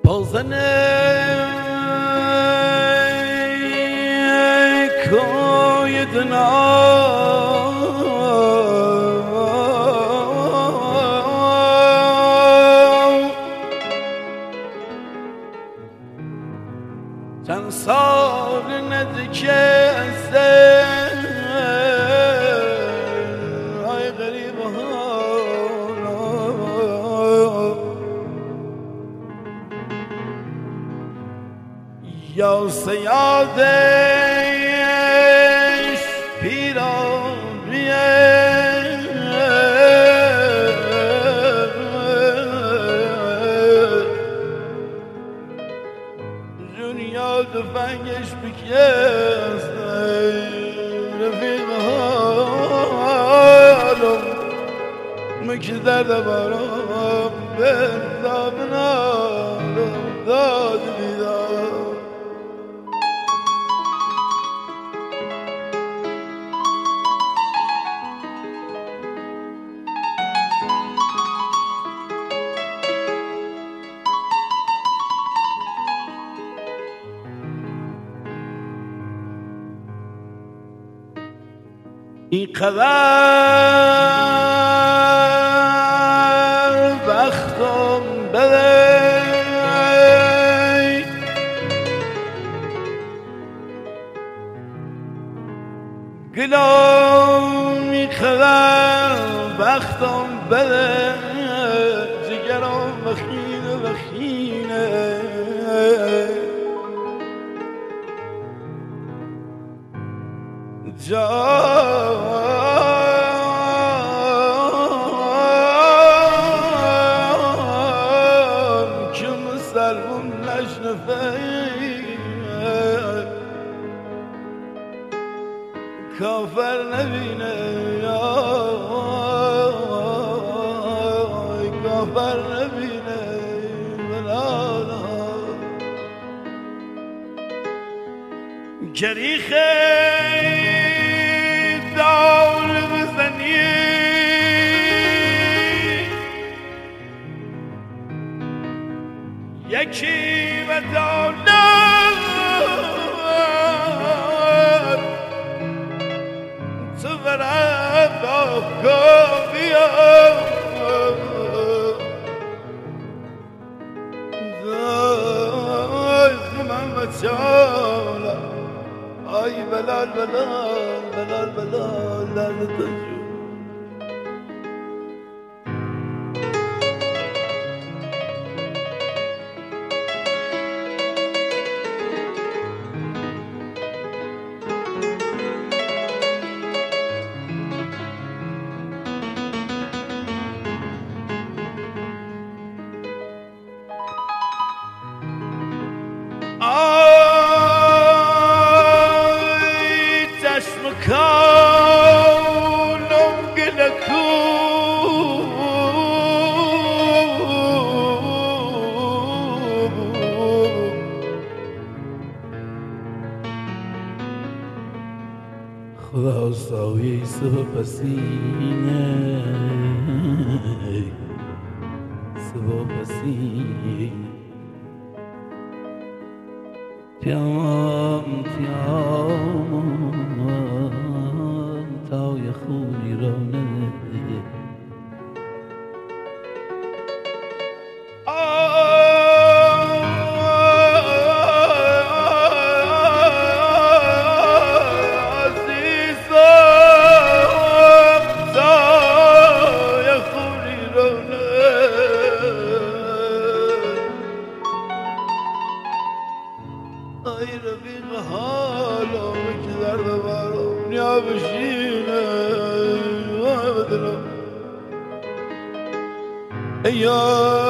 koyduna چند سال نزدیکسته ای غریبه یا سیادش پیرامیه دنیا دفنگش بکیسته رفیق حالم مکش درد بارم به زابنارم داد بیدار این قدر بختم بده گلام این قدر بختم بده جگرم بخینه بخینه که مسلمون نشنفه کافر نبینه کافر نبینه بلالا گریخه دور بزنی یکی و دولت تو برد با کافیا دایز من بچالا آی بلال بلال بلال بلال لعنت جو کانم گلکو خدا ساوی سبا پسینه سبا پسینه تیام تای خونی را نده عزیزم تای خونی را ای رفیق حالم که درد برام نیا بشینه بدلم یا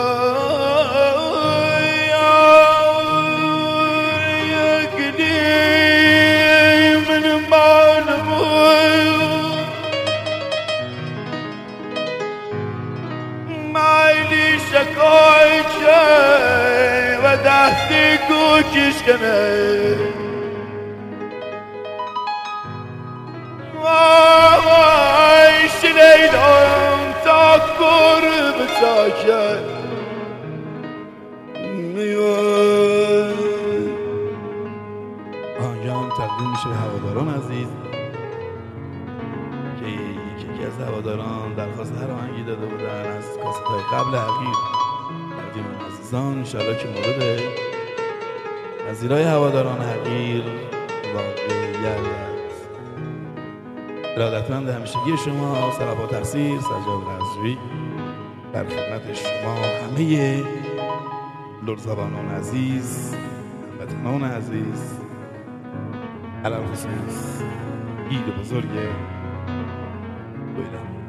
گلی من مالمون مایلی شکای چه و دستی کوچیش کنه وای شنیدم تا قرب ساکن میوه یکی از هواداران درخواست هر آهنگی داده بودن از کاست‌های قبل حقیر تقدیم عزیزان. انشالله که مورد پذیرای هواداران حقیر واقع گردد. ارادتمند همیشگی شما سراپا تقصیر سجاد رضوی در خدمت شما همه لرزبانان عزیز، هموطنان عزیز، علل خصوص عید بزرگ بایرام.